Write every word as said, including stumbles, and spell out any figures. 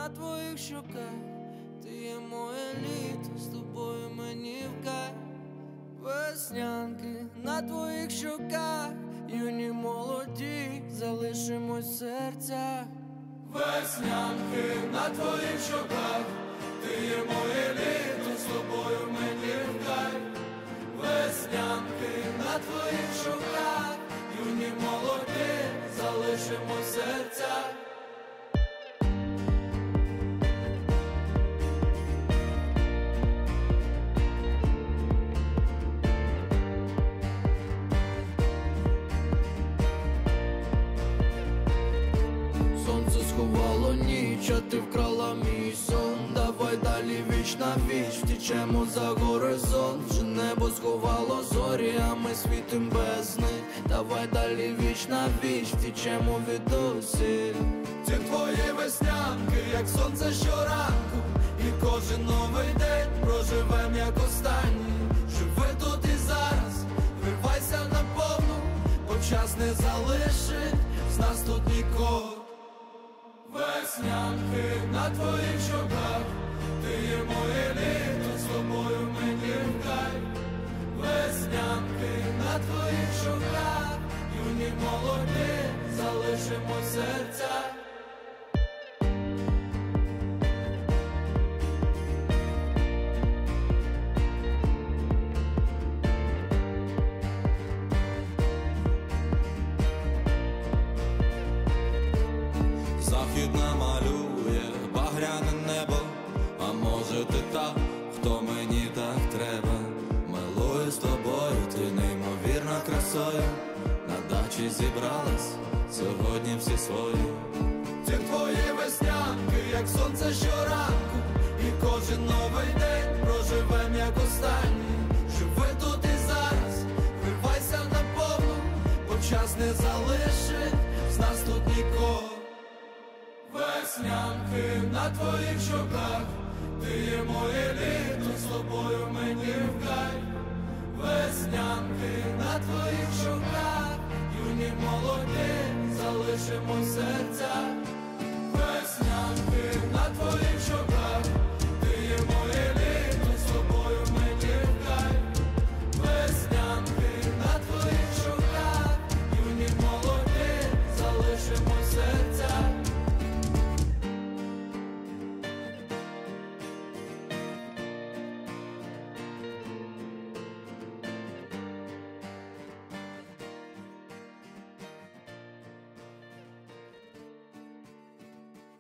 на твоїх щоках, ти є моє літо, з тобою мені в кайф. Веснянки на твоїх щоках, юні молоді, залишимось в серцях. Веснянки на твоїх щоках, ти є моє літо, з тобою мені в кайф. Веснянки на твоїх щоках, юні молоді, залишимось в серцях. Сховало ніч, а ти вкрала мій сон. Давай далі віч на віч, втічемо за горизонт. Вже небо сховало зорі, а ми світим без них. Давай далі віч на віч, втічемо від усіх. Ці твої веснянки, як сонце щоранку, і кожен новий день проживем як останній. Живи тут і зараз, вирвайся наповну, бо час не залишить з нас тут нікого. Веснянки на твоїх щоках, ти є моє літо, з тобою мені в кайф. Веснянки на твоїх щоках, юні молоді, залишимо серця. Західна малює багряне небо, а може ти та, хто мені так треба. Милую з тобою, ти неймовірна красою. На дачі зібрались сьогодні всі свої. Ці твої веснянки, як сонце щоранку, і кожен новий день проживем як останній. Живи тут і зараз, вирвайся наповну, бо час не залишить з нас тут нікого. Веснянки на твоїх щоках, ти є моє літо, з тобою мені в кайф. Веснянки на твоїх щоках, юні молоді, залишимо серця.